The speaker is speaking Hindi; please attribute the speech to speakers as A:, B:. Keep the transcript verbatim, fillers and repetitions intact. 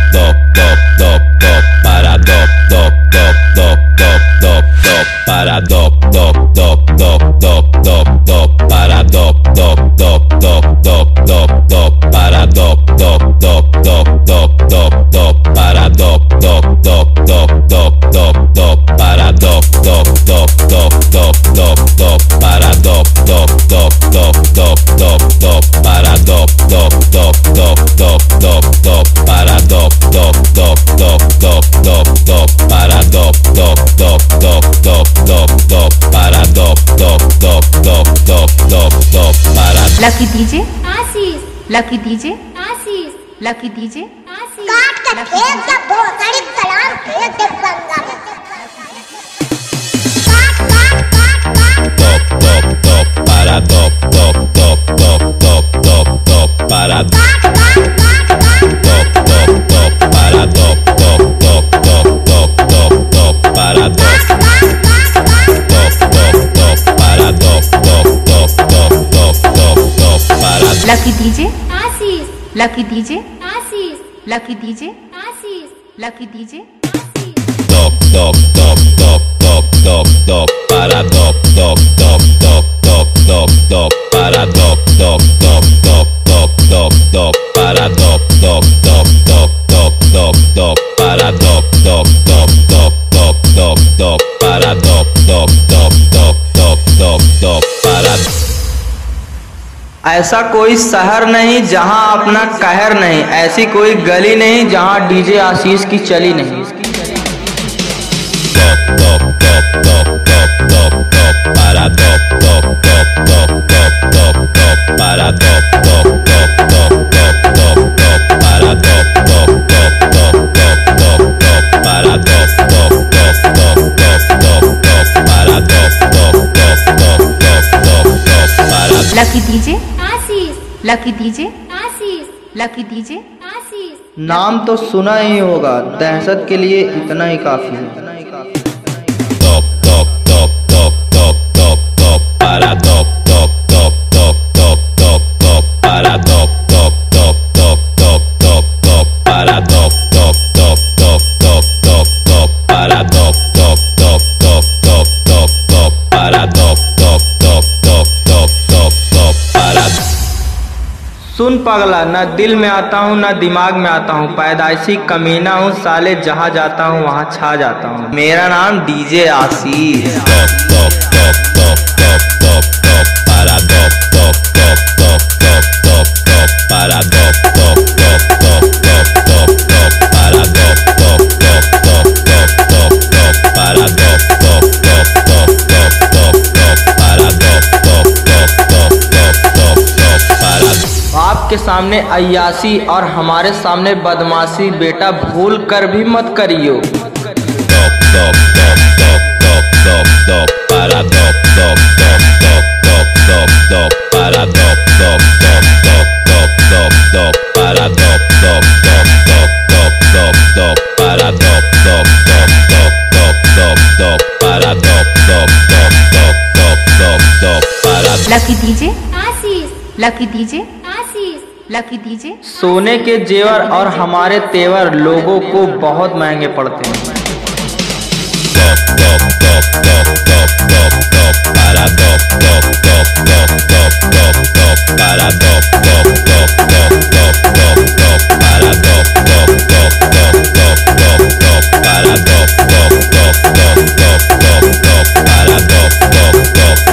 A: dop dop dop dop para dop dop dop dop dop dop dop para dop dop dop dop dop dop dop para dop dop dop dop dop dop dop para dop dop dop dop dop dop dop para dop dop dop dop dop dop dop para dop dop dop dop dop dop dop para dop dop dop dop dop dop dop para dop dop dop dop dop dop dop para dop dop dop dop dop dop dop para dop dop dop dop dop dop dop para dop dop dop dop dop dop dop para
B: lucky DJ
C: Ashish,
B: lucky DJ
C: Ashish,
B: lucky DJ
C: Ashish.
D: काट कर फेंक दे भोसड़ी सलाम फेंक दे गंगा में। काट काट काट काट
A: dop dop dop para dop dop dop dop dop dop dop para
D: काट काट काट काट
A: dop dop dop para dop dop dop dop dop dop dop para dop
D: काट काट काट
A: dop dop dop para dop dop dop dop dop dop dop para
B: lucky DJ
C: Ashish,
B: lucky DJ
C: Ashish,
B: lucky DJ
C: Ashish,
B: lucky DJ
A: dop dop dop dop dop dop dop para dop dop dop dop dop dop dop para dop dop dop dop dop dop dop para dop dop dop dop dop dop dop para dop dop dop dop dop dop dop para dop dop dop dop dop dop dop para
E: ऐसा कोई शहर नहीं जहां अपना कहर नहीं, ऐसी कोई गली नहीं जहां डीजे आशीष की चली नहीं।
A: dop dop dop dop dop dop dop para dop dop dop dop dop dop dop para dop dop dop dop dop dop dop para dop dop dop dop dop dop dop para dop dop dop dop dop dop dop para dop dop dop dop dop dop dop para
B: lucky DJ
C: Ashish,
B: lucky DJ
C: Ashish,
B: lucky DJ
C: Ashish.
E: नाम तो सुना ही होगा, दहशत के लिए इतना ही काफी है।
A: dop dop dop dop dop dop dop para dop dop dop dop dop dop dop para dop dop dop dop dop dop dop para dop dop dop dop dop dop dop para dop dop dop dop dop dop dop para dop dop dop dop dop dop dop para
E: सुन पगला, न दिल में आता हूँ न दिमाग में आता हूँ, पैदाइशी कमीना हूँ साले, जहाँ जाता हूँ वहाँ छा जाता हूँ। मेरा नाम DJ Ashish.
A: dop dop dop dop dop dop dop para dop dop dop dop dop dop dop para dop dop dop dop dop dop dop para dop dop dop dop dop dop dop para dop dop dop dop dop dop dop para dop dop dop dop dop dop dop para
E: आपके सामने अय्यासी और हमारे सामने बदमाशी, बेटा भूल कर भी मत करियो।
A: dop dop dop dop dop dop dop para dop dop dop dop dop dop dop para dop dop dop dop dop dop dop para dop dop dop dop dop dop dop para dop dop dop dop dop dop dop para dop dop dop dop dop dop dop para
B: lucky DJ
C: Ashish,
B: lucky DJ
C: Ashish.
B: Lucky DJ
E: सोने के जेवर और हमारे तेवर लोगों को बहुत महंगे पड़ते हैं।
A: dop dop dop dop dop dop dop para dop dop dop dop dop dop dop para dop dop dop dop dop dop dop para dop dop dop dop dop dop dop para dop dop dop dop dop dop dop para dop dop dop